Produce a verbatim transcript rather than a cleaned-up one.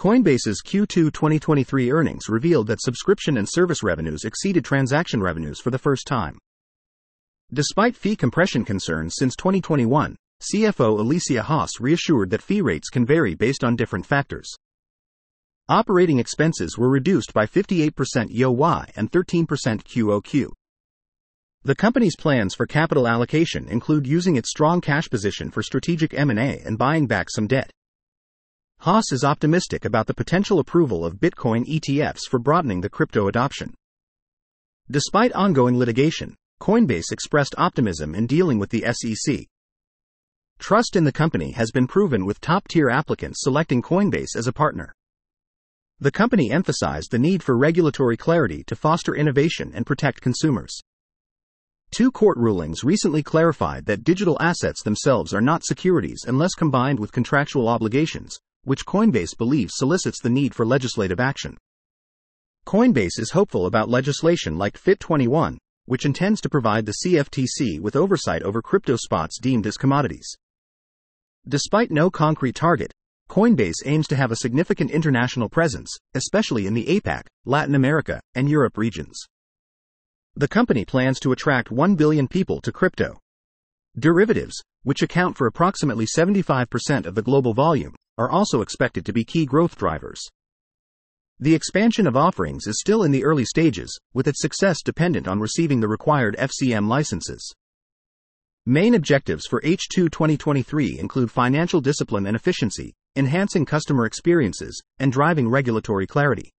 Coinbase's Q two twenty twenty-three earnings revealed that subscription and service revenues exceeded transaction revenues for the first time. Despite fee compression concerns since twenty twenty-one, C F O Alicia Haas reassured that fee rates can vary based on different factors. Operating expenses were reduced by fifty-eight percent Y O Y and thirteen percent Q O Q. The company's plans for capital allocation include using its strong cash position for strategic M and A and buying back some debt. Haas is optimistic about the potential approval of Bitcoin E T Fs for broadening the crypto adoption. Despite ongoing litigation, Coinbase expressed optimism in dealing with the S E C. Trust in the company has been proven with top-tier applicants selecting Coinbase as a partner. The company emphasized the need for regulatory clarity to foster innovation and protect consumers. Two court rulings recently clarified that digital assets themselves are not securities unless combined with contractual obligations, which Coinbase believes solicits the need for legislative action. Coinbase is hopeful about legislation like F I T twenty-one, which intends to provide the C F T C with oversight over crypto spots deemed as commodities. Despite no concrete target, Coinbase aims to have a significant international presence, especially in the APAC, Latin America, and Europe regions. The company plans to attract one billion people to crypto. Derivatives, which account for approximately seventy-five percent of the global volume, are also expected to be key growth drivers. The expansion of offerings is still in the early stages, with its success dependent on receiving the required F C M licenses. Main objectives for H two twenty twenty-three include financial discipline and efficiency, enhancing customer experiences, and driving regulatory clarity.